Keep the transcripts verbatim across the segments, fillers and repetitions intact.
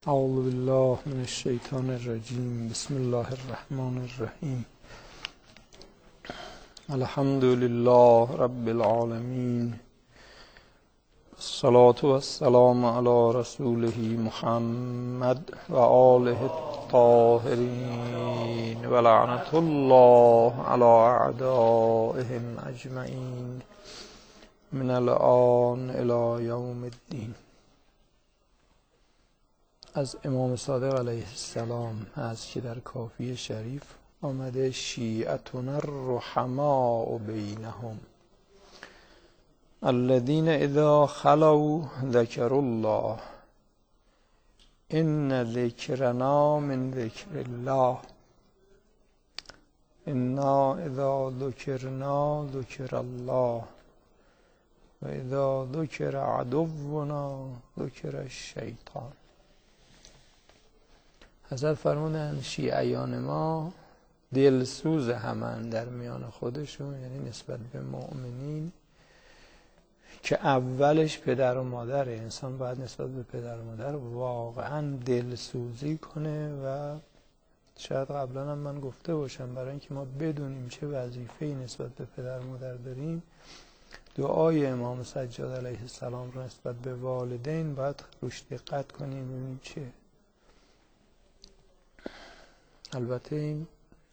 اعوذ بالله من الشیطان الرجیم. بسم الله الرحمن الرحیم. الحمد لله رب العالمین. الصلاة والسلام علی رسوله محمد و آله الطاهرین و لعنت الله علی اعدائهم اجمعین من الآن الی یوم الدین. از امام صادق علیه السلام هست که در کافی شریف آمده شیعتنا الرحماء بینهم الذین اذا خلوا ذکروا الله ان ذکرنا من ذکر الله انا اذا ذکرنا ذکر الله و اذا ذکر عدونا ذکر الشیطان. حضرت فرمودن شیعیان ما دلسوز همن در میان خودشون، یعنی نسبت به مؤمنین، که اولش پدر و مادر. انسان باید نسبت به پدر و مادر واقعا دلسوزی کنه و شاید قبلا هم من گفته باشم برای اینکه ما بدونیم چه وظیفه‌ای نسبت به پدر و مادر داریم، دعای امام سجاد علیه السلام رو نسبت به والدین باید روش دقت کنیم ببینیم چه. البته این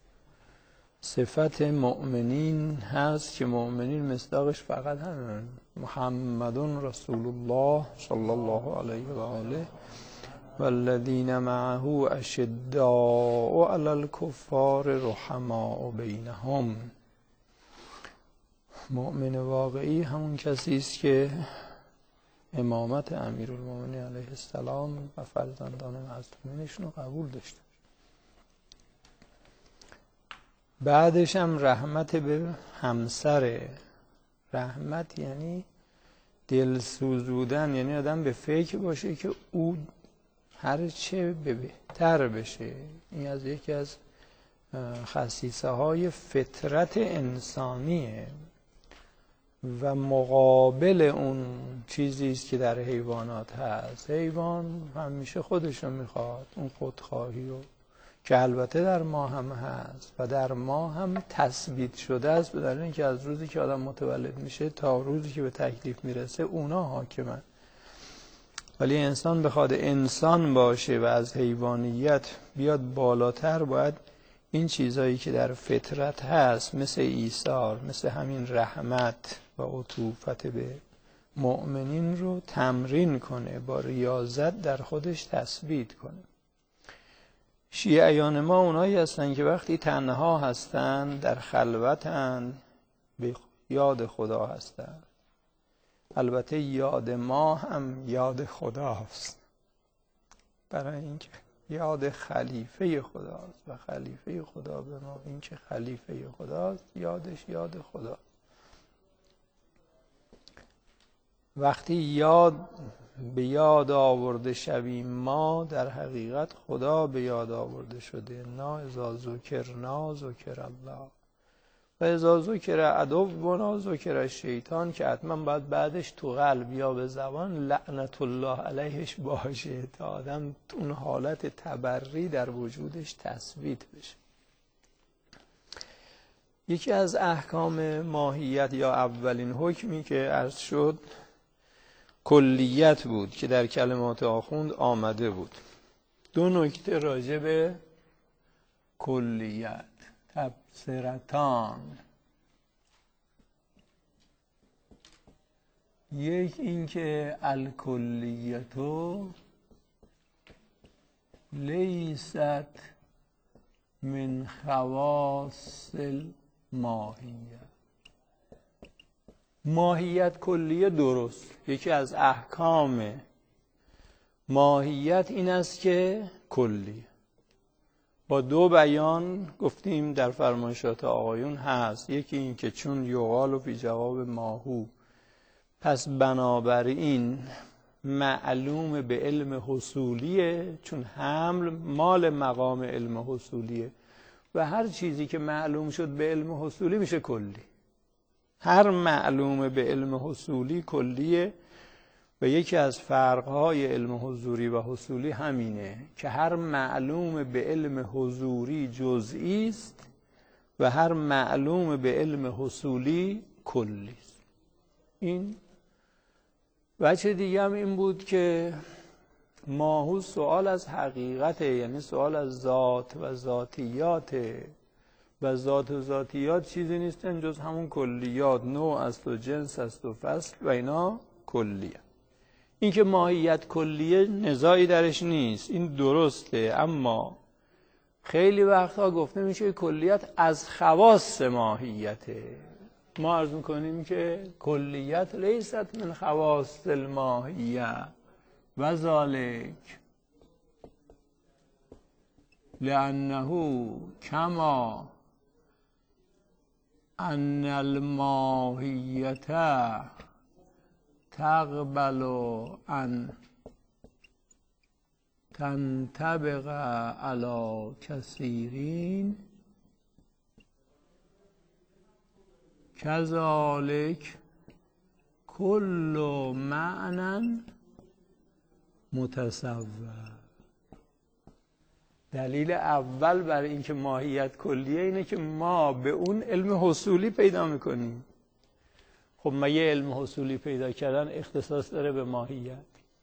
صفت مؤمنین هست که مؤمنین مصداقش فقط همین محمد رسول الله صلی الله علیه و آله والذین معه اشداء علی الکفار رحماء بینهم. مؤمن واقعی همون کسی است که امامت امیرالمومنین علیه السلام و فرزندان معصومینشون رو قبول داشته. بعدش هم رحمت به همسر. رحمت یعنی دلسوزودن، یعنی آدم به فکر باشه که او هر چه بهتر بشه. این از یکی از خصیصه های فطرت انسانیه و مقابل اون چیزی است که در حیوانات هست. حیوان همیشه خودش رو میخواد، اون خودخواهی رو که البته در ما هم هست و در ما هم تثبیت شده است، به دلیل اینکه از روزی که آدم متولد میشه تا روزی که به تکلیف میرسه اونا حاکمن. ولی انسان بخواد انسان باشه و از حیوانیت بیاد بالاتر، باید این چیزایی که در فطرت هست مثل ایثار، مثل همین رحمت و عطوفت به مؤمنین رو تمرین کنه، با ریاضت در خودش تثبیت کنه. شیعیان ما اونایی هستن که وقتی تنها هستن، در خلوتن، به یاد خدا هستن. البته یاد ما هم یاد خداست، برای اینکه یاد خلیفه خداست و خلیفه خدا به ما این که خلیفه خداست، یادش یاد خدا. وقتی یاد به یاد آورده شویم ما، در حقیقت خدا به یاد آورده شده. نا اذا ذکرنا ذکر الله و اذا ذکر عدونا ذکر الشیطان، که حتما باید بعدش تو قلب یا به زبان لعنت الله علیهش باشه تا آدم اون حالت تبری در وجودش تثبیت بشه. یکی از احکام ماهیت یا اولین حکمی که عرض شد کلیت بود که در کلمات آخوند آمده بود. دو نکته راجع به کلیت تبصرتان. یک این که الکلیتو لیست من خواص الماهیت. ماهیت کلیه درست. یکی از احکام ماهیت این است که کلیه. با دو بیان گفتیم در فرمایشات آقایون هست. یکی این که چون یقال و فی جواب ماهو، پس بنابراین معلوم به علم حصولیه، چون حمل مال مقام علم حصولیه و هر چیزی که معلوم شد به علم حصولی میشه کلی. هر معلوم به علم حصولی کلیه و یکی از فرقهای علم حضوری و حصولی همینه که هر معلوم به علم حضوری جزئی است و هر معلوم به علم حصولی کلی است. این وجه دیگه هم این بود که ماهوس سوال از حقیقته، یعنی سوال از ذات و ذاتیاته و ذات و ذاتیات چیزی نیستن جز همون کلیات، نوع است و جنس است و فصل و اینا کلیه. این که ماهیت کلیه نزاعی درش نیست، این درسته، اما خیلی وقتها گفته میشه کلیت از خواص ماهیته. ما عرض میکنیم که کلیت لیست من خواص الماهیه و ذالک لانه کما ان الماهیت تقبل ان تنطبق علی کثیرین کذالک کل معنی متصور. دلیل اول برای اینکه ماهیت کلیه اینه که ما به اون علم حصولی پیدا میکنیم. خب ما یه علم حصولی پیدا کردن اختصاص داره به ماهیت.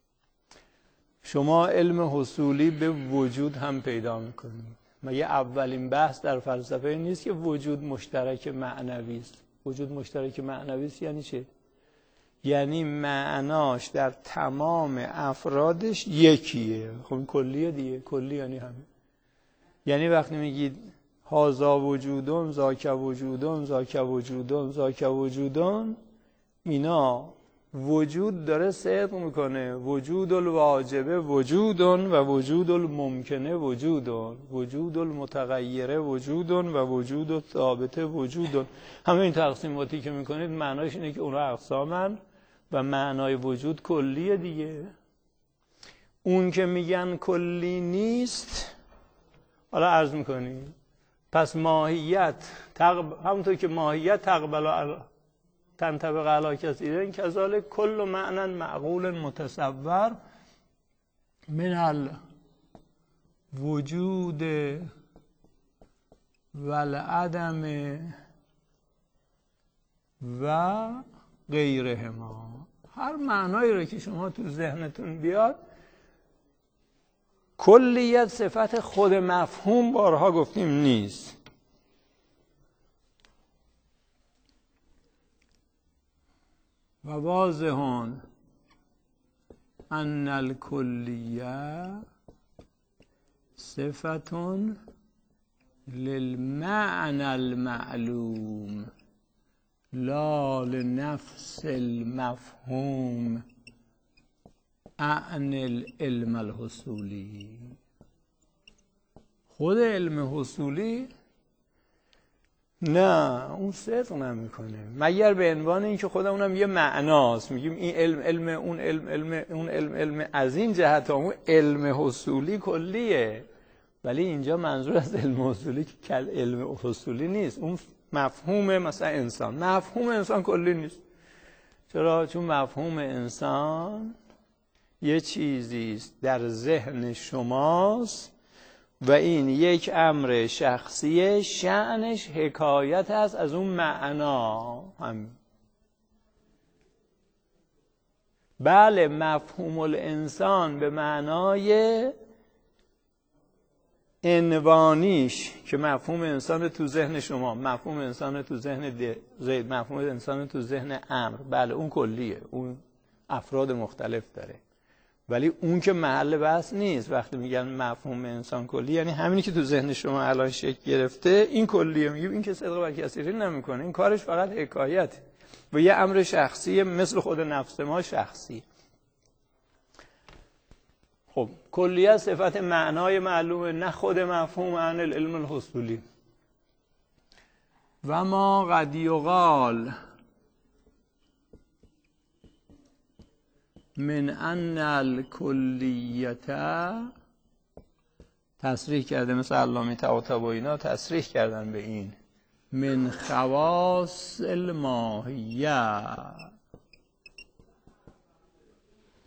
شما علم حصولی به وجود هم پیدا میکنید. ما یه اولین بحث در فلسفه نیست که وجود مشترک معنوی است. وجود مشترک معنوی است یعنی چه؟ یعنی معناش در تمام افرادش یکیه. خب کلیه دیگه، کلی یعنی همین. یعنی وقتی میگید هازا وجودون، ذاک وجودون، ذاک وجودون، ذاک وجودون، اینا وجود داره صدق میکنه. وجود الواجبه وجودون و وجود الممکنه وجودون، وجود المتغیره وجودون و وجود الثابته وجودون. همه این تقسیماتی که میکنید معناش اینه که اونها اقسامن و معنای وجود کلیه دیگه. اون که میگن کلی نیست، حالا عرض میکنیم پس ماهیت تقب... همونطور که ماهیت تقبل تنطبق علی کثیرین کذالک کل معنی معقول متصور من الوجود والعدم و غیرهما. هر معنایی رو که شما تو ذهنتون بیاد، کلیت صفت خود مفهوم بارها گفتیم نیست. و واضحون ان الکلیه صفتون للمعنى المعلوم لا لنفس المفهوم عن العلم الحصولی. خود علم حصولی نه، اون صدق نمیکنه مگر به عنوان اینکه خودمونم یه معناست. میگیم این علم علم اون علم علم اون علم علم از این جهت اون علم حصولی کلیه، ولی اینجا منظور از علم حصولی که کل علم حصولی نیست. اون مفهوم مثلا انسان، مفهوم انسان کلی نیست. چرا؟ چون مفهوم انسان یه چیزی است در ذهن شماست و این یک امر شخصیه، شأنش حکایت است از اون معنا. هم بله مفهوم الانسان به معنای عنوانیش که مفهوم انسان تو ذهن شما، مفهوم انسان تو ذهن زید، مفهوم انسان تو ذهن امر، بله اون کلیه، اون افراد مختلف داره، ولی اون که محل بحث نیست. وقتی میگن مفهوم انسان کلی یعنی همینی که تو ذهن شما الان شکل گرفته این کلیه. میگیم این که صدق بر کثیرین نمیکنه، این کارش فقط حکایت و یه امر شخصی مثل خود نفس ما شخصی. خب کلیت صفت معنای معلومه، نه خود مفهوم عن العلم الحصولی. و ما قد یقال من ان الکلیت، تصریح کرده مثل علامه طباطبایی اینا تصریح کردن به این، من خواص الماهیه.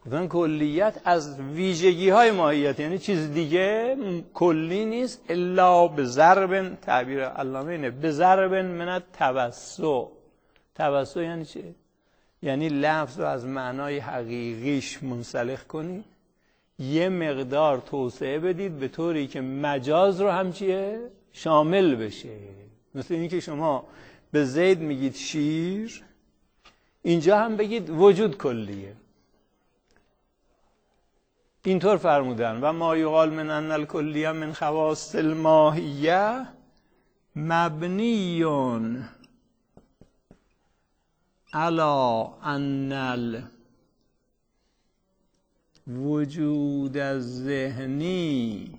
گفتن کلیت از ویژگی های ماهیت، یعنی چیز دیگه کلی نیست الا به ضرب، تعبیر علامه اینه، به ضرب من التوسع. توسع یعنی چه؟ یعنی لفظ رو از معنای حقیقیش منسلخ کنید، یه مقدار توسعه بدید به طوری که مجاز رو هم چیه؟ شامل بشه. مثل اینی که شما به زید میگید شیر، اینجا هم بگید وجود کلیه. اینطور فرمودن و ما یقال من ان الکلیه من خواص الماهیه مبنیون علی ان الوجود الذهنی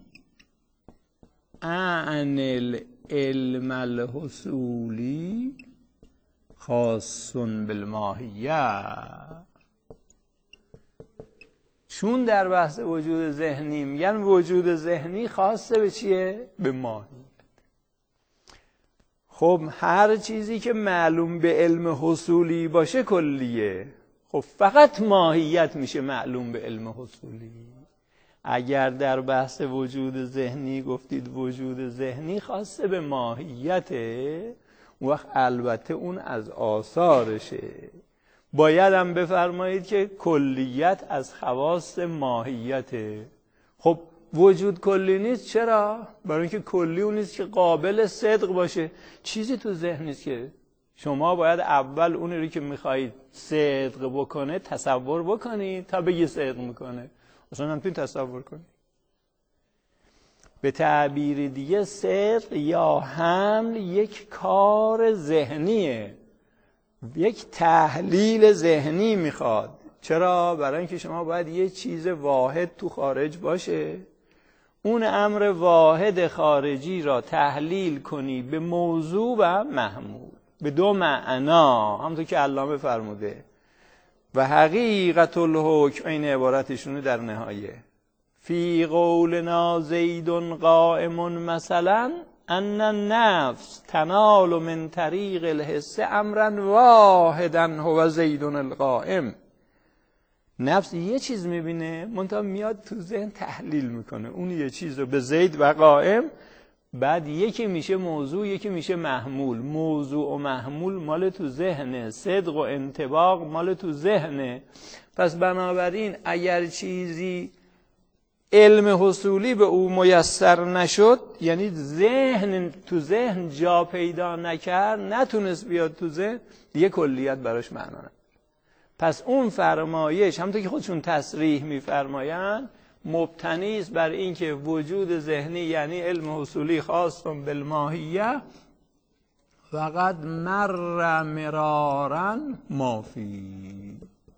عن العلم الحصولی خاص بالماهیه. چون در بحث وجود ذهنی میگن وجود ذهنی خاصه به چیه؟ به ماهیت. خب هر چیزی که معلوم به علم حصولی باشه کلیه. خب فقط ماهیت میشه معلوم به علم حصولی. اگر در بحث وجود ذهنی گفتید وجود ذهنی خاصه به ماهیته، اون وقت البته اون از آثارشه. باید هم بفرمایید که کلیت از خواص ماهیته. خب وجود کلی نیست، چرا؟ برای اینکه کلی اون نیست که قابل صدق باشه. چیزی تو ذهن نیست که شما باید اول اون رو که میخواهید صدق بکنه تصور بکنید تا بگی صدق میکنه. اصلا نمیتونید تصور کنید. به تعبیر دیگه صدق یا حمل یک کار ذهنیه، یک تحلیل ذهنی میخواد. چرا؟ برای اینکه شما باید یه چیز واحد تو خارج باشه، اون امر واحد خارجی را تحلیل کنی به موضوع و محمول، به دو معنا، همونطور که علامه فرموده. و حقیقت الحکم، این عبارتشونه در نهایه، فی قولنا زید قائم مثلا ان النفس تنال من طریق الحس امرا واحدا هو زید القائم. نفس یه چیز میبینه منتها میاد تو ذهن تحلیل میکنه اون یه چیز رو به زید و قائم، بعد یکی میشه موضوع یکی میشه محمول. موضوع و محمول مال تو ذهنه، صدق و انطباق مال تو ذهنه. پس بنابراین اگر چیزی علم حصولی به او میسر نشد، یعنی ذهن تو ذهن جا پیدا نکرد، نتونست بیاد تو ذهن، دیگه کلیت براش معنا نداره. پس اون فرمایش همونطور که خودشون تصریح میفرمایند مبتنی است بر اینکه وجود ذهنی یعنی علم حصولی خاص بالماهیه فقط مر مرارا مافی.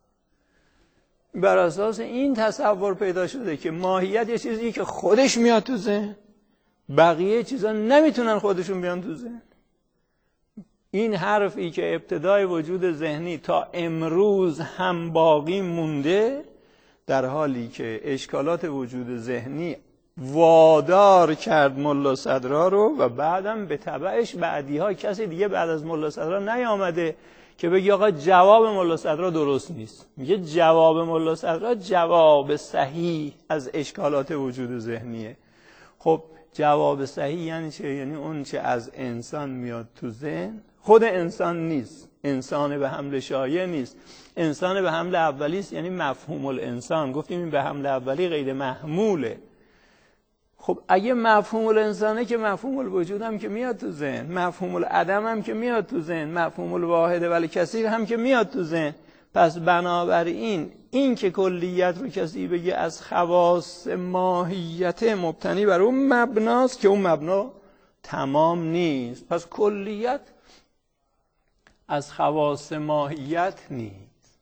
بر اساس این تصور پیدا شده که ماهیت یه چیزی که خودش میاد تو ذهن، بقیه چیزا نمیتونن خودشون بیان تو ذهن. این حرفی که ابتدای وجود ذهنی تا امروز هم باقی مونده، در حالی که اشکالات وجود ذهنی وادار کرد ملا صدرا رو و بعدم به تبعش بعدی ها کسی دیگه بعد از ملا صدرا نیامده که بگی آقا جواب ملا صدرا درست نیست. میگه جواب ملا صدرا جواب صحیح از اشکالات وجود ذهنیه. خب جواب صحیح یعنی چه؟ یعنی اون چه از انسان میاد تو ذهن خود انسان نیست، انسان به حمل شایع نیست، انسان به حمل اولی است، یعنی مفهوم الانسان. گفتیم این به حمل اولی غیر محموله. خب اگه مفهوم الانسانه که مفهوم الوجود هم که میاد تو ذهن، مفهوم العدم هم که میاد تو ذهن، مفهوم الواحد ولی کثیر هم که میاد تو ذهن. پس بنابراین این که کلیت رو کسی بگه از خواص ماهیت مبتنی بر اون مبناست که اون مبنا تمام نیست. پس کلیت از خواص ماهیت نیست.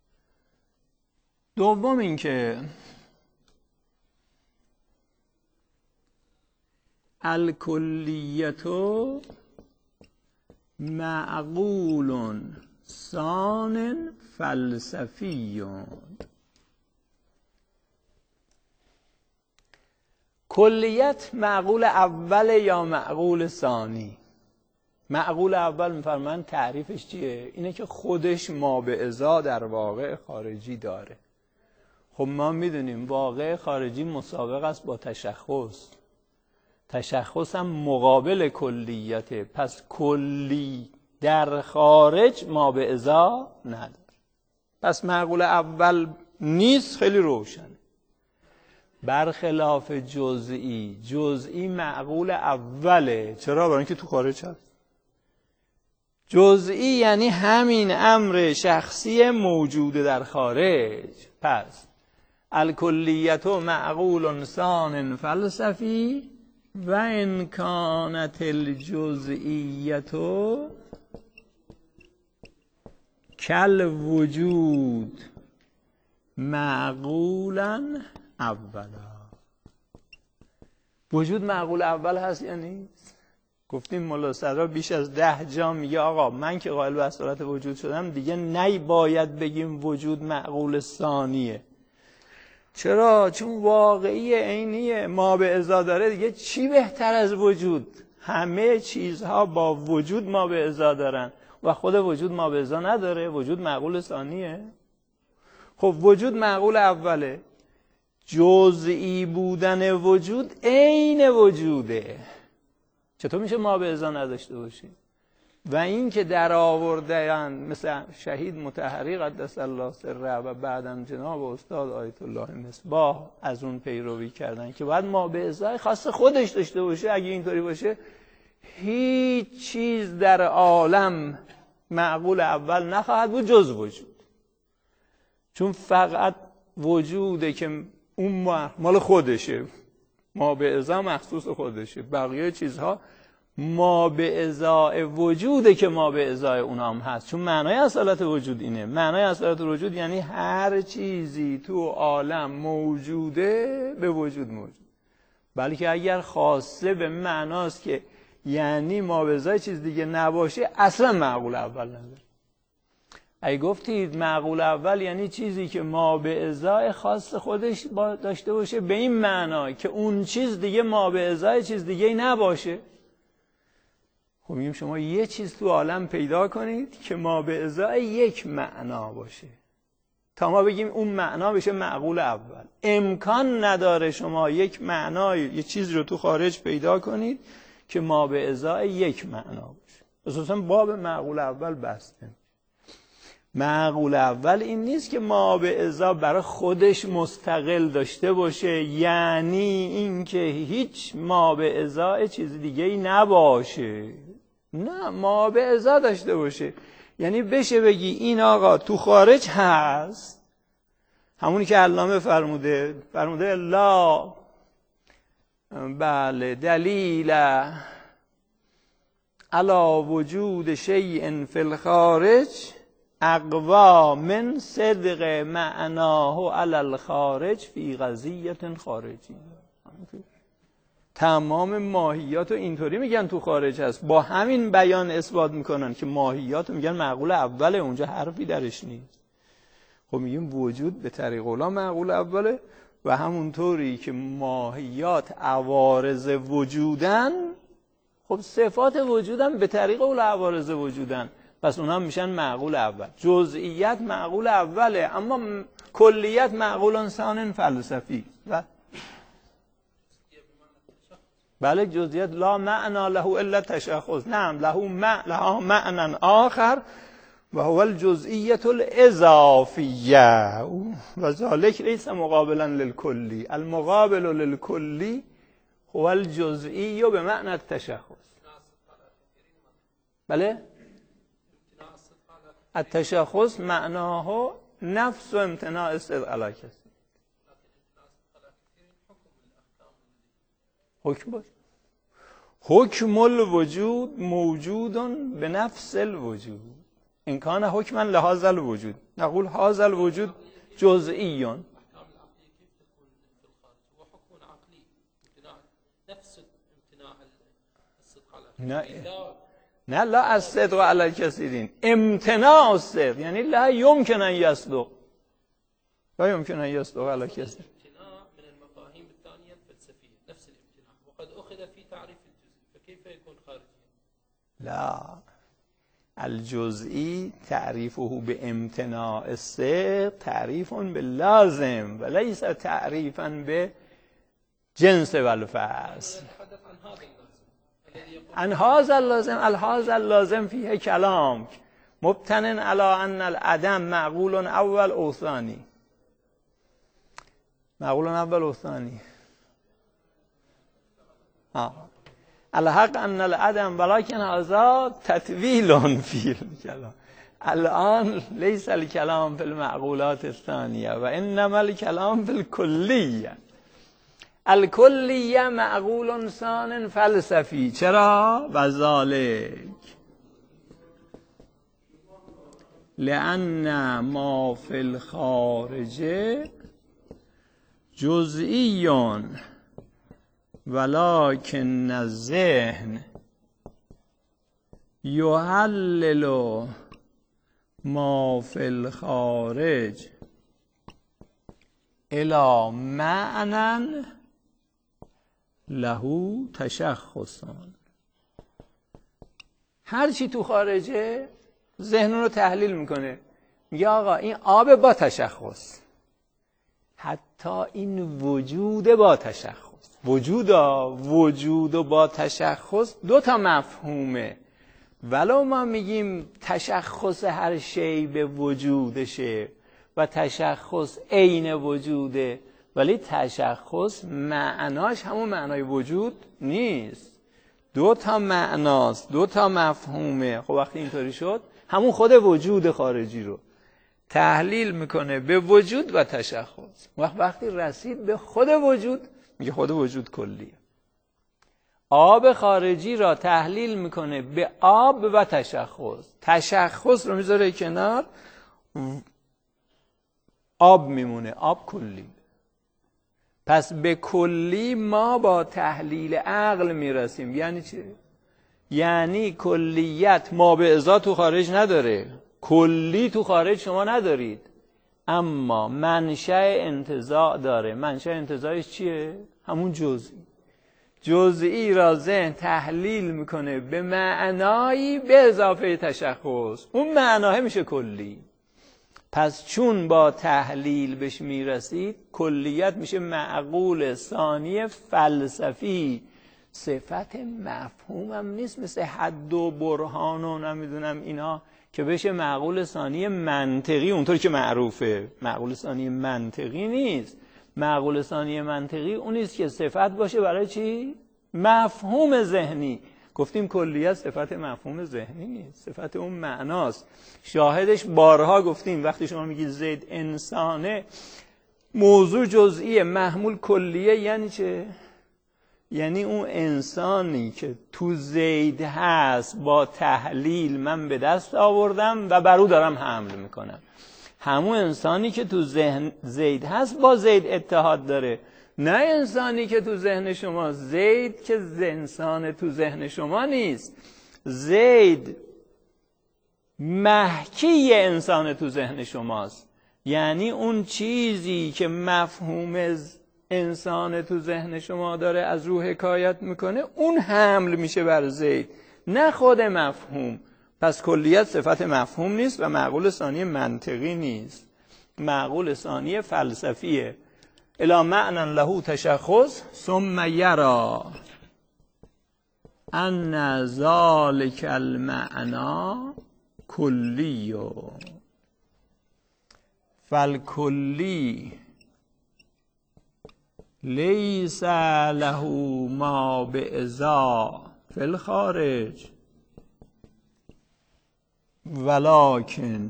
دوم این که الکلیتو معقول ثان فلسفیون. کلیت معقول اول یا معقول ثانی؟ معقول اول میفرمان تعریفش چیه؟ اینه که خودش ما به ازا در واقع خارجی داره. خب ما میدونیم واقع خارجی مسابق است با تشخص، تشخص هم مقابل کلیته، پس کلی در خارج ما به ازا نداره. پس معقول اول نیست، خیلی روشنه. برخلاف جزئی، جزئی معقول اوله. چرا؟ برای اینکه تو خارج هست. جزئی یعنی همین امر شخصی موجود در خارج. پس الکلیت معقول ثان فلسفی و ان کانت الجزئیت کل وجود معقولا اولا. وجود معقول اول هست یا نیست؟ گفتیم ملا صدرا بیش از ده جا میگه آقا من که قائل به اصالت وجود شدم دیگه نی باید بگیم وجود معقول ثانیه. چرا؟ چون واقعی عینیه، ما به ازا داره دیگه. چی بهتر از وجود؟ همه چیزها با وجود ما به ازا دارن و خود وجود ما به ازا نداره. وجود معقول ثانیه. خب وجود معقول اوله. جزئی بودن وجود عین وجوده. چطور میشه ما به ازا نداشته باشیم؟ و این که در آوردن مثل شهید مطهری قدس الله سره و بعدم جناب استاد آیت الله مصباح از اون پیروی کردن که باید ما به ازای خاص خودش داشته باشه. اگه اینطوری باشه هیچ چیز در عالم معقول اول نخواهد بود جز وجود. چون فقط وجوده که اون مال خودشه، ما به ازا مخصوص خودشه. بقیه چیزها ما به ازای وجوده که ما به ازای اونام هست. چون معنای اصالت وجود اینه. معنای اصالت وجود یعنی هر چیزی تو عالم موجوده به وجود موجود. بلکه اگر خاصه به معناست که یعنی ما به ازای چیز دیگه نباشه اصلا معقول اول نداره. اگه گفتید معقول اول یعنی چیزی که ما به ازای خاص خودش داشته باشه به این معنا که اون چیز دیگه ما به ازای چیز دیگه نباشه. خب میگیم شما یه چیز تو عالم پیدا کنید که ما به ازای یک معنا باشه تا ما بگیم اون معنا بشه معقول اول. امکان نداره شما یک معنا یه چیز رو تو خارج پیدا کنید که ما به ازای یک معنا باشه. اساساً باب معقول اول بسته. معقول اول این نیست که ما به ازا برای خودش مستقل داشته باشه، یعنی اینکه هیچ ما به ازای چیز دیگه ای نباشه. نه، ما به ازا داشته باشه یعنی بشه بگی این آقا تو خارج هست، همونی که علامه فرموده فرموده لا بله دلیل علی وجود شیء فی الخارج اقوا من صدق معناه علی الخارج فی قضیه خارجی. تمام ماهیات رو اینطوری میگن تو خارج هست، با همین بیان اثبات میکنن که ماهیات رو میگن معقول اوله، اونجا حرفی درش نیست. خب میگیم وجود به طریق اولا معقول اوله و همونطوری که ماهیات عوارض وجودن، خب صفات وجودن به طریق اولا عوارض وجودن، پس اونها میشن معقول اول. جزئیات معقول اوله اما کلیت معقول ثان فلسفی. و بله جزئیات لا معنی له الا تشخص. نعم له معنی معنی آخر و هو الجزئیه الاضافیه و ذلك لیس مقابلا للکلی. المقابل للکلی هو الجزئی به معنی التشخص. بله التشخص معناه نفس و امتناع الصدق علی کسی. حکم باش. حکم الوجود موجود به نفس الوجود. این کان حکما لهذا الوجود نقول هذا الوجود جزئی. نه نه لا الصدق علی الکثیرین، امتناع الصدق یعنی لا يمكن ان يصدق، لا يمكن ان يصدق علی الکثیر. امتناع من المفاهیم الثانیه الفلسفیه نفس الامتناع وقد اخذ في تعریف الجزء فكيف يكون خارجيا؟ لا الجزئی تعریفه به امتناع الصدق تعریف به لازم و لیس تعریفا به جنس و الفصل. عن هذا اللازم، الهذا اللازم فیه کلام مبتن علی ان العدم معقول اول او ثانی. معقول اول او ثانی. آه. الحق ان العدم ولكن هذا تطویل فی الکلام. الان لیس الکلام فی المعقولات الثانیه و انما الکلام فی الکلیه. الکلیه معقول ثان فلسفی. چرا؟ و ذالک لأن ما فی الخارج جزئی ولكن الذهن یحلل ما فی الخارج الی معنی له تشخصان. هر چی تو خارجه ذهن رو تحلیل میکنه، میگه آقا این آب با تشخص، حتی این وجود با تشخص. وجود وجود و با تشخص دو تا مفهومه. ولو ما میگیم تشخص هر شی به وجودشه و تشخص عین وجوده، ولی تشخص معناش همون معنای وجود نیست. دو تا معناست، دو تا مفهومه. خب وقتی اینطوری شد همون خود وجود خارجی رو تحلیل میکنه به وجود و تشخص. وقت وقتی رسید به خود وجود میگه خود وجود کلیه. آب خارجی را تحلیل میکنه به آب و تشخص. تشخص رو میذاره کنار، آب میمونه، آب کلی. پس به کلی ما با تحلیل عقل میرسیم. یعنی چه؟ یعنی کلیت ما به ازا تو خارج نداره، کلی تو خارج شما ندارید، اما منشأ انتزاع داره. منشأ انتزاعش چیه؟ همون جزئی. جزئی را ذهن تحلیل میکنه به معنایی به اضافه تشخص، اون معناه میشه کلی. پس چون با تحلیل بهش میرسید، کلیت میشه معقول ثانی فلسفی. صفت مفهومم نیست مثل حد و برهان و نمیدونم اینا که بشه معقول ثانی منطقی اونطور که معروفه. معقول ثانی منطقی نیست. معقول ثانی منطقی اونیست که صفت باشه برای چی؟ مفهوم ذهنی. گفتیم کلیت صفت مفهوم ذهنی نیست، صفت اون معناست. شاهدش بارها گفتیم وقتی شما میگید زید انسانه، موضوع جزئیه، محمول کلیه. یعنی چه؟ یعنی اون انسانی که تو زید هست با تحلیل من به دست آوردم و بر او دارم حمل میکنم. همون انسانی که تو ذهن زید هست با زید اتحاد داره، نه انسانی که تو ذهن شما. زید که انسان تو ذهن شما نیست، زید محکی انسان تو ذهن شماست. یعنی اون چیزی که مفهوم انسان تو ذهن شما داره از روح حکایت میکنه، اون حمل میشه بر زید، نه خود مفهوم. پس کلیت صفت مفهوم نیست و معقول ثانی منطقی نیست، معقول ثانی فلسفیه. الی معنی له تشخص ثم یرا ان ذلک المعنی کلی فالکلی لیس له ما بعضا فی الخارج ولکن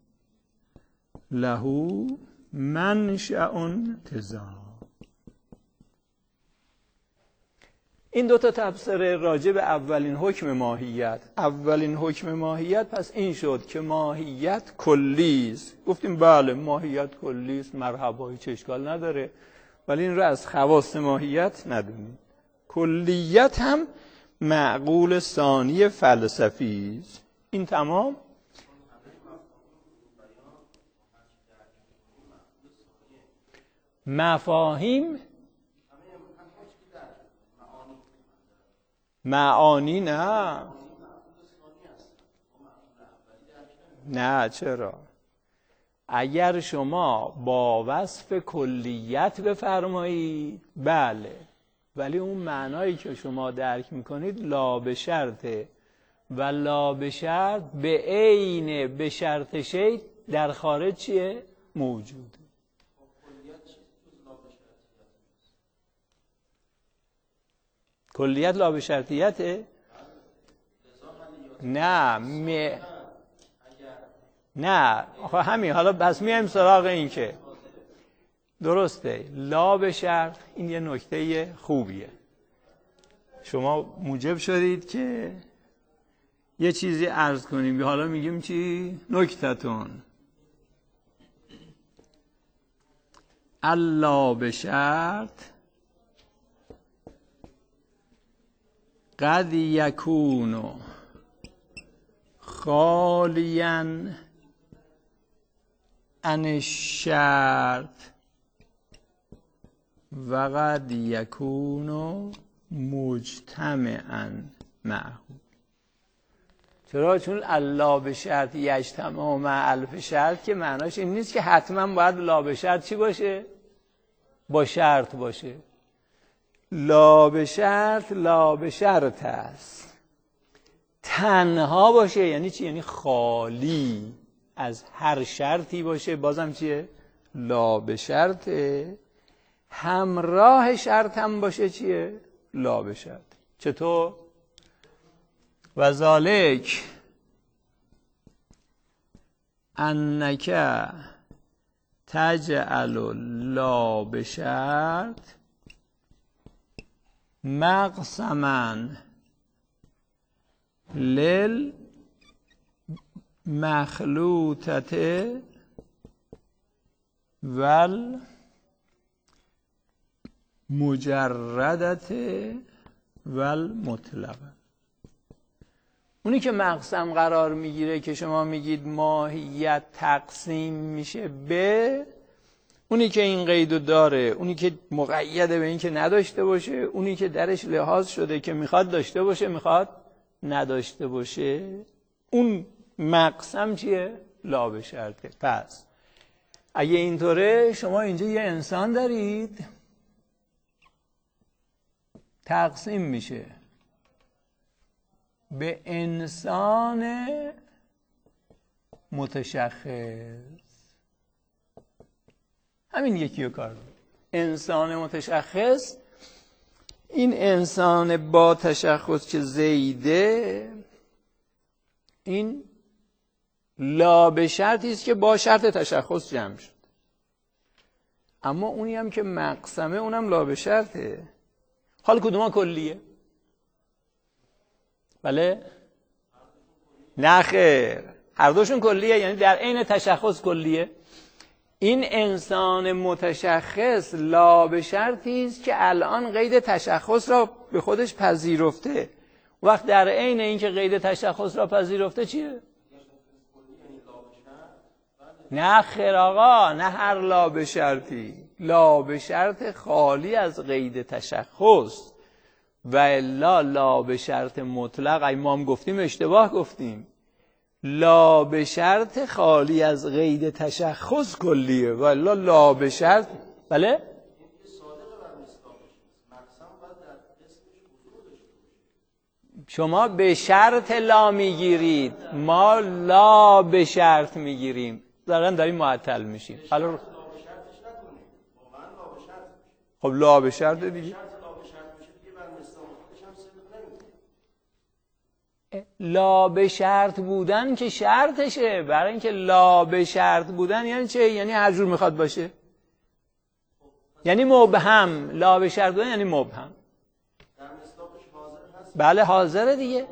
له منشأ انتزاع. این دو تا تفسیر راجع به اولین حکم ماهیت. اولین حکم ماهیت پس این شد که ماهیت کلی است. گفتیم بله ماهیت کلی است، مرحبا، هیچ اشکال نداره، ولی این رو از خواص ماهیت ندونید. کلیت هم معقول ثانی فلسفی است. این تمام. مفاهیم معانی نه نه چرا؟ اگر شما با وصف کلیت بفرمایید بله، ولی اون معنایی که شما درک میکنید لا به شرطه و لا به شرط به عین به شرط شی در خارج چیه؟ موجوده. کلیت لا به شرطیته؟ نه می... نه آخه همین، حالا بس میایم سراغ این که درسته لا به شرط. این یه نکته خوبیه، شما موجب شدید که یه چیزی عرض کنیم. حالا میگیم چی؟ نکتتون الا به شرط قد یکونو خالیا عن الشرط و قد یکونو مجتمعا معه. چرا؟ چون الا به شرط یجتمع مع الف شرط که معناش این نیست که حتما باید لا به شرط چی باشه؟ با شرط باشه. لا به شرط لا به شرط است، تنها باشه یعنی چی؟ یعنی خالی از هر شرطی باشه، بازم چیه؟ لا به شرطه. همراه شرط هم باشه چیه؟ لا به شرط. چطور؟ و ذالک انک تجعل لا به شرط مقسما للمخلوطه ول مجردته ول مطلقه. اونی که مقسم قرار میگیره که شما میگید ماهیت تقسیم میشه به، اونی که این قیدو داره، اونی که مقیده به این که نداشته باشه، اونی که درش لحاظ شده که میخواد داشته باشه میخواد نداشته باشه، اون مقسم چیه؟ لا به شرطه. پس اگه اینطوره شما اینجا یه انسان دارید تقسیم میشه به انسان متشخص، همین یکی رو کار داریم. انسان متشخص، این انسان با تشخص که زیده، این لا به شرطی است که با شرط تشخص جمع شد. اما اونی هم که مقسمه اونم لا به شرطه. حال کدوما کلیه؟ بله؟ نه خیر، هر دوشون کلیه، یعنی در عین تشخص کلیه. این انسان متشخص لا به شرطی است که الان قید تشخص را به خودش پذیرفته. وقت در عین این که قید تشخص را پذیرفته چیه؟ نه خیر آقا، نه هر لا به شرطی. لا به شرط خالی از قید تشخص و الا لا به شرط مطلق. ای ما هم گفتیم اشتباه گفتیم. لا به شرط خالی از قید تشخص کلیه و الا لا به شرط. بله؟ شما به شرط لا میگیرید، ما لا به شرط میگیریم، دارن داریم معطل میشیم. حالا خب لا به شرط دیگه، لا به شرط بودن که شرطشه. برای اینکه لا به شرط بودن یعنی چه؟ یعنی هر جور میخواد باشه، یعنی مبهم. لا به شرط بودن یعنی مبهم. بله حاضره دیگه،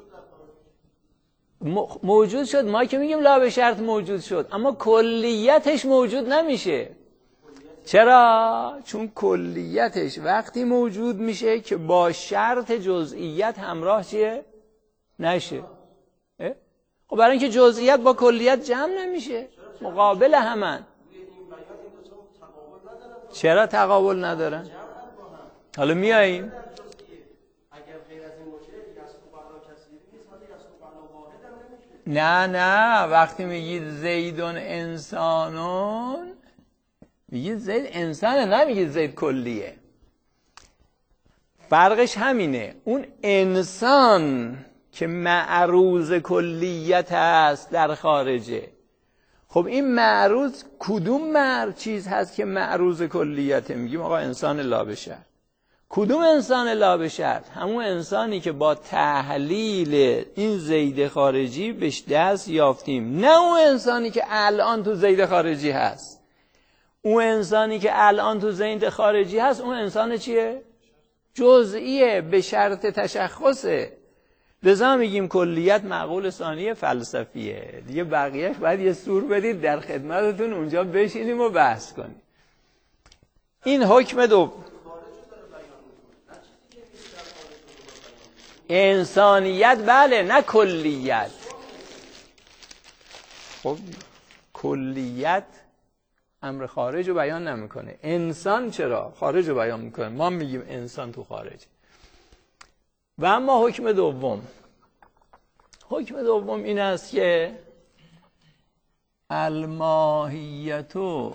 موجود شد. ما که میگیم لا به شرط موجود شد، اما کلیتش موجود نمیشه. چرا؟ چون کلیتش وقتی موجود میشه که با شرط جزئیت همراه چیه؟ نشه. خب برای اینکه جزئیات با کلیت جمع نمیشه، مقابل همن. چرا تقابل ندارن؟ حالا میاییم نه نه وقتی میگید زیدون انسانون میگید زید انسانه، نمیگید زید کلیه. فرقش همینه. اون انسان که معروض کلیت هست در خارجه. خب این معروض کدوم مر چیز هست که معروض کلیته؟ میگیم آقا انسان لابشر. کدوم انسان لابشر؟ همون انسانی که با تحلیل این زید خارجی بهش دست یافتیم، نه اون انسانی که الان تو زید خارجی هست. اون انسانی که الان تو زید خارجی هست اون انسان چیه؟ جزئیه، به شرط تشخصه. لذا میگیم کلیت معقول ثانی فلسفیه. دیگه بقیهش باید یه سور بدید در خدمتتون اونجا بشینیم و بحث کنیم. این حکم دو انسانیت، بله، نه کلیت. خب کلیت امر خارج رو بیان نمیکنه. انسان چرا؟ خارج رو بیان میکنه. ما میگیم انسان تو خارج. و اما حکم دوم، حکم دوم این است که الماهیتو،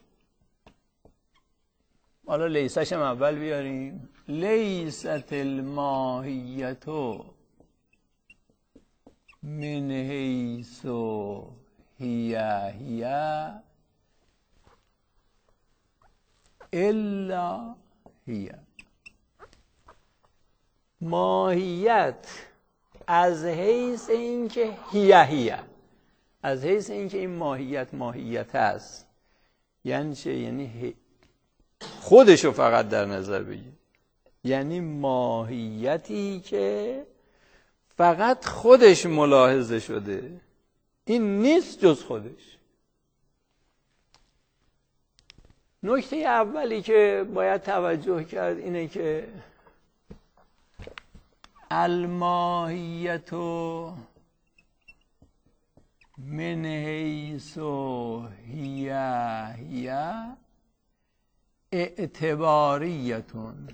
حالا لیسش هم اول بیاریم، لیست الماهیتو من حیث هی هی الا هی. ماهیت از حیث اینکه هی هی، از حیث اینکه این ماهیت ماهیت است. یعنی چه؟ یعنی خودشو فقط در نظر بگیر. یعنی ماهیتی که فقط خودش ملاحظه شده، این نیست جز خودش. نکته اولی که باید توجه کرد اینه که الماهیتو من حیث هی هی اعتباریتون.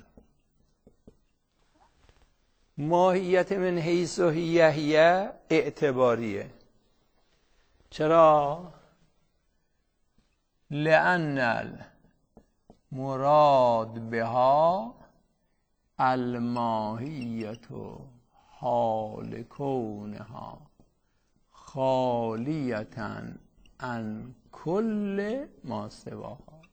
ماهیت من حیث هی هی اعتباریه. چرا؟ لأن المراد بها الماهیت حال کونها خالیتا عن کل ما سواها.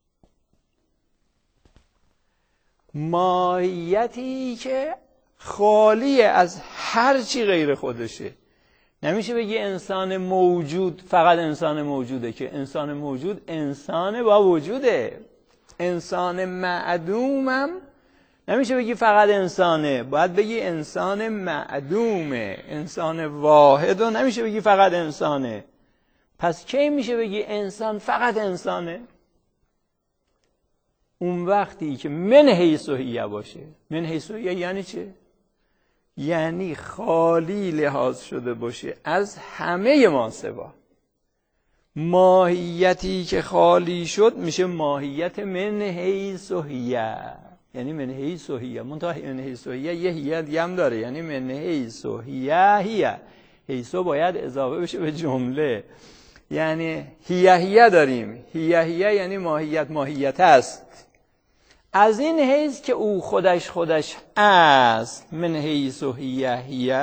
ماهیتی که خالی از هر چی غیر خودشه. نمیشه بگی انسان موجود فقط انسان موجوده، که انسان موجود انسان با وجوده. انسان معدومم نمیشه بگی فقط انسانه، باید بگی انسان معدومه. انسان واحد و نمیشه بگی فقط انسانه. پس کی میشه بگی انسان فقط انسانه؟ اون وقتی که من حیث هی باشه. من حیث هی یعنی چه؟ یعنی خالی لحاظ شده باشه از همه ما سوا. ماهیتی که خالی شد میشه ماهیت من حیث هی. یعنی من حیث هی، منتها من حیث هی یه هی دیگه هم داره. یعنی من حیث هی هی، حیث باید اضافه بشه به جمله. یعنی هی هی داریم، هی هی یعنی ماهیت ماهیت است. از این حیث که او خودش خودش است، من حیث هی هی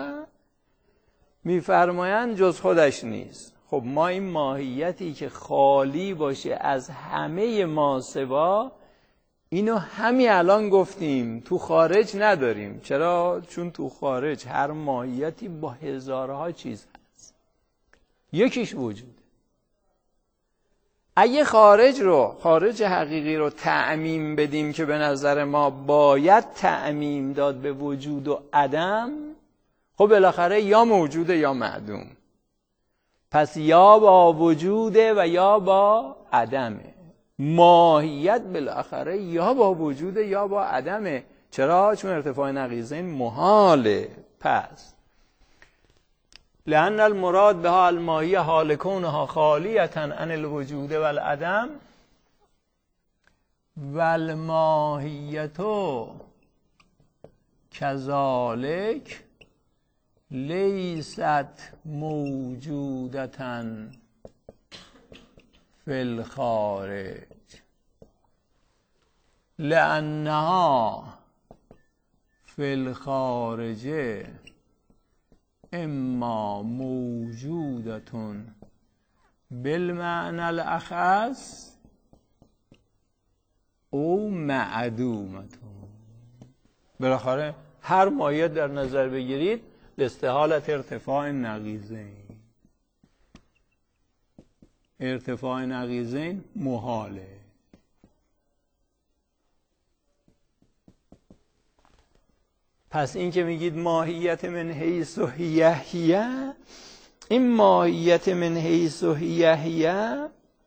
میفرمایند جز خودش نیست. خب ما این ماهیتی که خالی باشه از همه ما سوا، اینو همین الان گفتیم تو خارج نداریم. چرا؟ چون تو خارج هر ماهیتی با هزارها چیز هست، یکیش وجود. اگه خارج رو، خارج حقیقی رو تعمیم بدیم که به نظر ما باید تعمیم داد به وجود و عدم، خب بالاخره یا موجوده یا معدوم. پس یا با وجوده و یا با عدمه. ماهیت بالاخره یا با وجوده یا با عدمه. چرا؟ چون ارتفاع نقیضین محاله. پس لأن المراد بها الماهیه حال کونها خالیتا عن الوجود والعدم والماهیتو کذالک لیست موجودتن فی الخارج لأنها فی الخارج اما موجودتون بالمعنى الاخص او معدومتون. بالاخره هر ماهیت در نظر بگیرید لاستحالت ارتفاع نقیضین، ارتفاع نقیضین محاله. پس این که میگید ماهیت من حیث و هیه هیه، این ماهیت من حیث و هیه هیه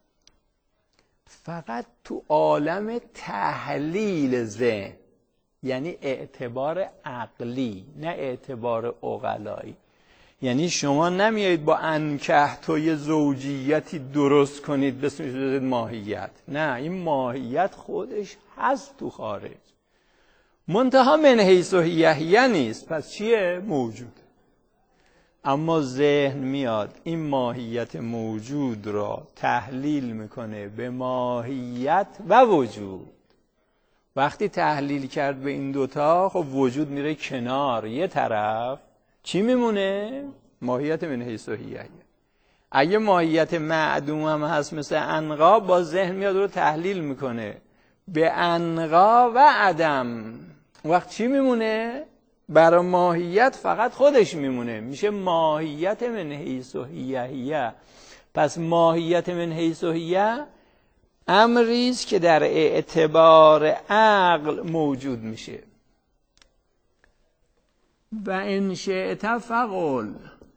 فقط تو عالم تحلیل ذهن، یعنی اعتبار عقلی، نه اعتبار عقلایی. یعنی شما نمیایید با انکه تو یه زوجیتی درست کنید بسید ماهیت، نه، این ماهیت خودش هست تو خارج، منتها من حیث و هیه هیه نیست. پس چیه؟ موجود. اما ذهن میاد این ماهیت موجود را تحلیل میکنه به ماهیت و وجود. وقتی تحلیل کرد به این دوتا، خب وجود میره کنار یه طرف، چی میمونه؟ ماهیت من حیث و هیه هیه. اگه ماهیت معدوم هم هست مثل عنقا، با ذهن میاد رو تحلیل میکنه به عنقا و عدم. وقت چی میمونه؟ برای ماهیت فقط خودش میمونه، میشه ماهیت من حیث و هیه هیه. پس ماهیت من حیث و هیه امریست که در اعتبار عقل موجود میشه. و ان شئت فقل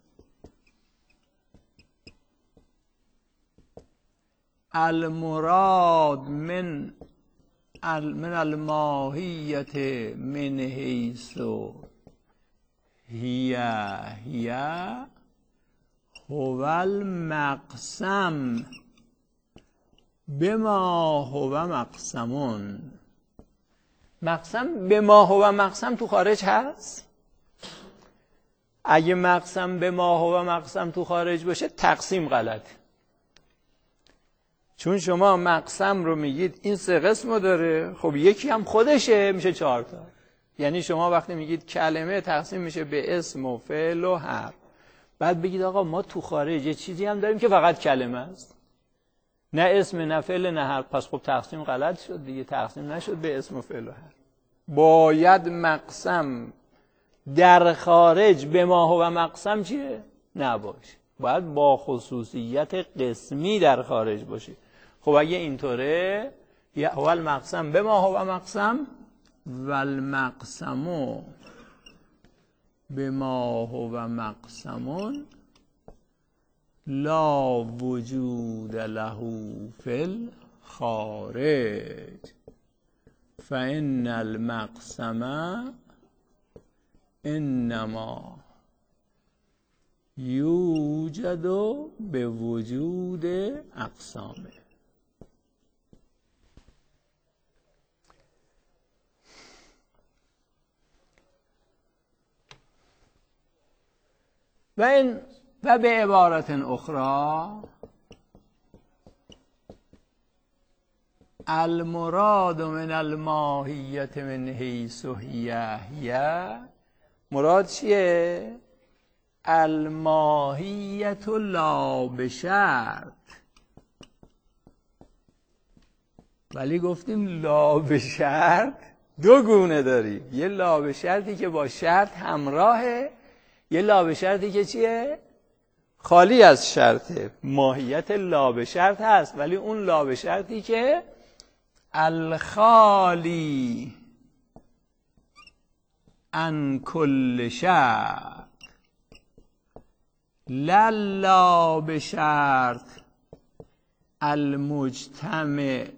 المراد من من الماهیت من حیث هیه هیه هو المقسم بما هو مقسمون. مقسم بما هو مقسم تو خارج هست؟ اگه مقسم بما هو مقسم تو خارج باشه تقسیم غلط، چون شما مقسم رو میگید این سه قسم رو داره، خب یکی هم خودشه میشه چهار تا. یعنی شما وقتی میگید کلمه تقسیم میشه به اسم و فعل و حرف، بعد بگید آقا ما تو خارج یه چیزی هم داریم که فقط کلمه است، نه اسم نه فعل نه حرف. پس خب تقسیم غلط شد دیگه، تقسیم نشد به اسم و فعل و حرف. باید مقسم در خارج به ما هو مقسم چیه؟ نباشه، باید با خصوصیت قسمی در خارج باشه. خب اگه اینطوره، هو المقسم به ما هو مقسم و المقسمو به ما هو مقسمون لا وجود له فی الخارج فإن المقسم انما یوجد به وجود اقسامه. و این و به عبارت اخرى المراد من الماهیت من حیث هیه هیه، مراد چیه؟ الماهیت لا بشرط. ولی گفتیم لا بشرط دو گونه داریم، یه لا بشرطی که با شرط همراهه، یه لا بشرطی که چیه؟ خالی از شرطه. ماهیت لا بشرط هست، ولی اون لا بشرطی که الخالی عن کل شرط، لا لا بشرط المجتمع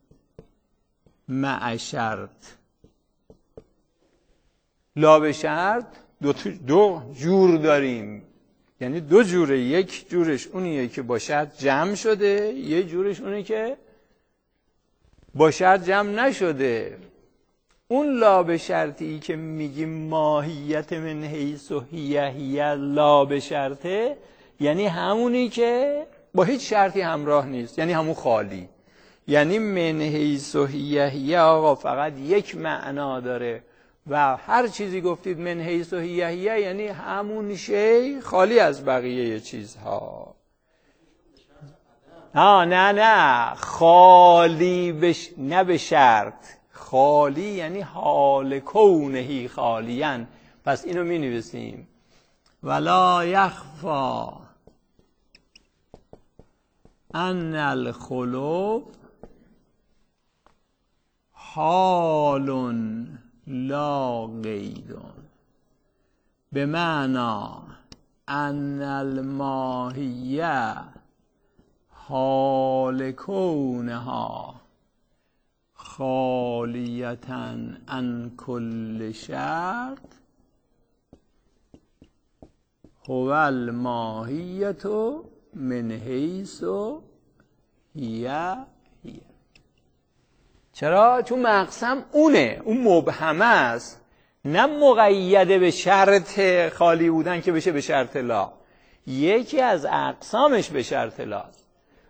مع شرط. لا بشرط دو, دو جور داریم، یعنی دو جوره. یک جورش اونیه که با شرط جمع شده، یه جورش اونیه که با شرط جمع نشده. اون لا به شرطی که میگیم ماهیت من حیث و هیه هیه لا به شرطه، یعنی همونی که با هیچ شرطی همراه نیست، یعنی همون خالی. یعنی من حیث و هیه هیه آقا فقط یک معنا داره و هر چیزی گفتید من حیث و هیه هیه یعنی همون شی خالی از بقیه چیزها. آه نه نه خالی بش... نه به شرط، خالی یعنی حال کونهی خالیان. پس اینو می نویسیم ولا یخفا ان الخلو حال لا قید به معنا ان الماهیه حال کونها خالیتن عن کل شرط هو الماهیت من حیث هیه هیه. چرا؟ چون مقسم اونه، اون مبهمه است، نه مقیده به شرط خالی بودن که بشه به شرط لا. یکی از اقسامش به شرط لاست.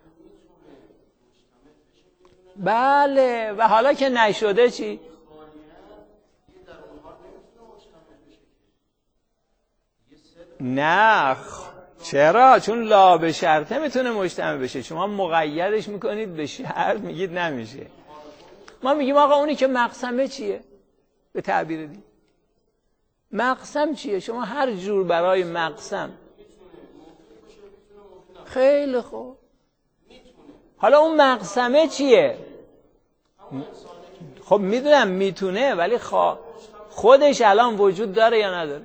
بله و حالا که نشده چی؟ نه چرا؟ چون لا به شرطه میتونه مجتمع بشه. شما مقیدش میکنید به شرط، میگید نمیشه. ما میگیم آقا اونی که مقسمه چیه؟ به تعبیر دی مقسم چیه؟ شما هر جور برای مقسم. خیلی خوب، حالا اون مقسمه چیه؟ خب میدونم میتونه، ولی خوا... خودش الان وجود داره یا نداره؟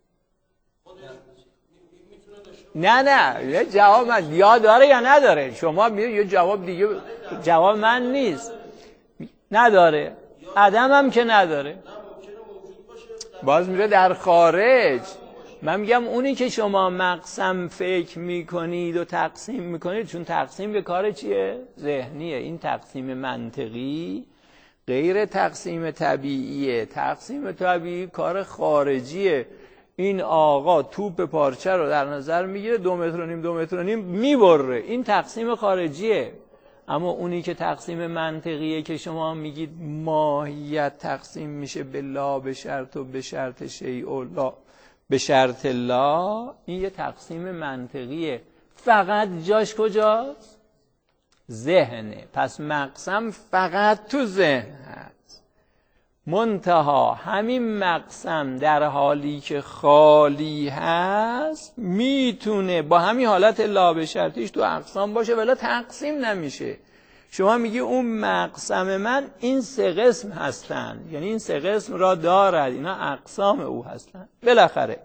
نه نه یه جواب من یا داره یا نداره. شما میگید یه جواب دیگه، جواب من نیست. نداره، عدم هم که نداره، باز میره در خارج. من میگم اونی که شما مقسم فکر میکنید و تقسیم میکنید، چون تقسیم به کار چیه؟ ذهنیه. این تقسیم منطقی غیر تقسیم طبیعیه. تقسیم طبیعی کار خارجیه. این آقا توپ پارچه رو در نظر میگیره، دو متر و نیم دو متر و نیم میبره، این تقسیم خارجیه. اما اونی که تقسیم منطقیه که شما میگید ماهیت تقسیم میشه به لا به شرط و به شرط شیء و لا به شرط لا، این یه تقسیم منطقیه. فقط جاش کجاست؟ ذهنه. پس مقسم فقط تو ذهن هست. منتها همین مقسم در حالی که خالی هست میتونه با همین حالت لا به شرطیش تو اقسام باشه ولی تقسیم نمیشه. شما میگی اون مقسم من این سه قسم هستن، یعنی این سه قسم را دارد، اینا اقسام او هستن بالاخره.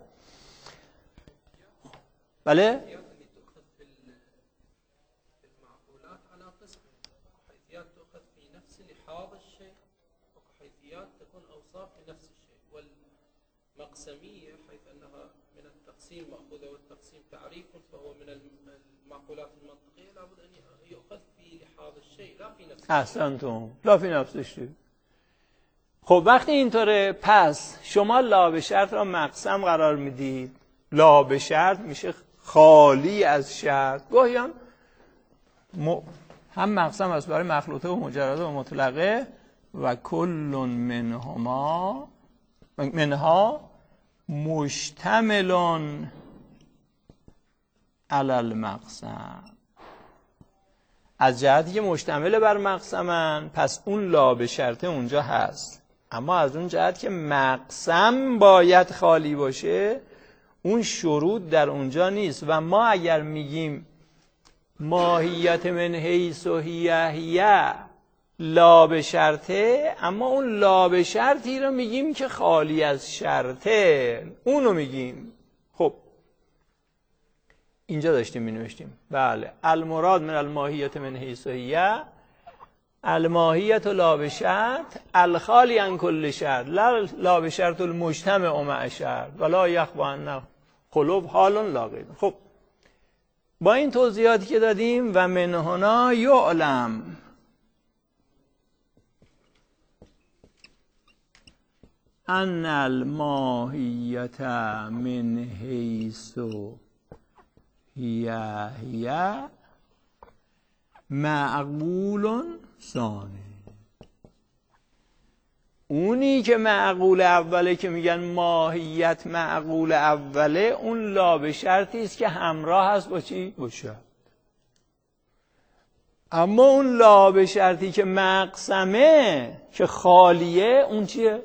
بله؟ مقسمية حيث أنها من التقسيم مأخوذة، والتقسيم تعريف فهو من المعقولات المنطقية لابد أن يؤخذ في لحاظ الشيء لا في نفسه. احسنتم، لا في نفسه. خب وقتی اینطوره پس شما لا به شرط را مقسم قرار میدید. لا به شرط میشه خالی از شرط. گاهی هم م... هم مقسم است برای مخلوطه و مجرده و مطلقه و کل منهما منها مشتملون علی المقسم. از جهتی که مشتمل بر مقسمن پس اون لا به شرطه اونجا هست. اما از اون جهت که مقسم باید خالی باشه اون شروط در اونجا نیست. و ما اگر میگیم ماهیت من حیث و هیه هیه لا به شرطه، اما اون لا به شرطی رو میگیم که خالی از شرطه، اونو میگیم. خب اینجا داشتیم می نوشتیم بله المراد من الماهیت من حیث و هیه الماهیت لا به شرط الخالی عن کل شرط لا به شرط المجتمع مع شرط ولا یخفی ان قلوب حال لا قید. خب با این توضیحاتی که دادیم و من هنا یعلم ان الماهیت من حیث هی هی معقول ثانی. اونی که معقول اوله که میگن ماهیت معقول اوله، اون لا به شرطی است که همراه هست با چی؟ با شرط. اما اون لا به شرطی که مقسمه که خالیه، اون چیه؟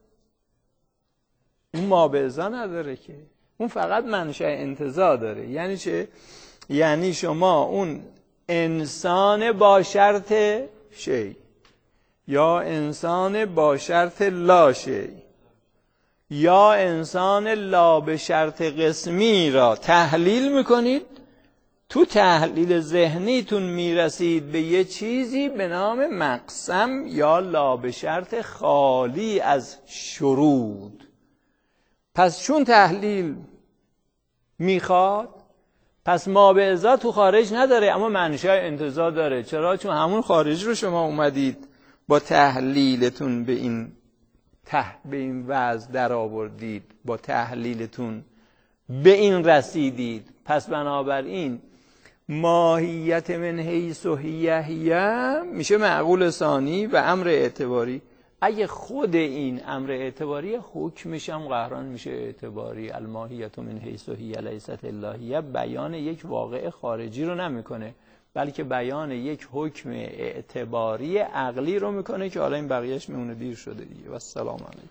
اون ما به ازا نداره که، اون فقط منشأ انتزاع داره. یعنی چه؟ یعنی شما اون انسان با شرط شی یا انسان با شرط لا شی یا انسان لا به شرط قسمی را تحلیل میکنید، تو تحلیل ذهنیتون میرسید به یه چیزی به نام مقسم یا لا به شرط خالی از شروط. پس چون تحلیل میخواد، پس ما به ازا تو خارج نداره اما منشأ انتزاع داره. چرا؟ چون همون خارج رو شما اومدید با تحلیلتون به این ته به این وضع در آوردید، با تحلیلتون به این رسیدید. پس بنابراین ماهیت من حیث هی هی میشه معقول ثانی و امر اعتباری. اگه خود این امر اعتباری، حکمش هم قهران میشه اعتباری. الماهیت من حیث هی لیست الا هی بیان یک واقع خارجی رو نمیکنه، بلکه بیان یک حکم اعتباری عقلی رو میکنه که حالا این بقیهش میمونه دیر شده دیگه. و السلام علیکم.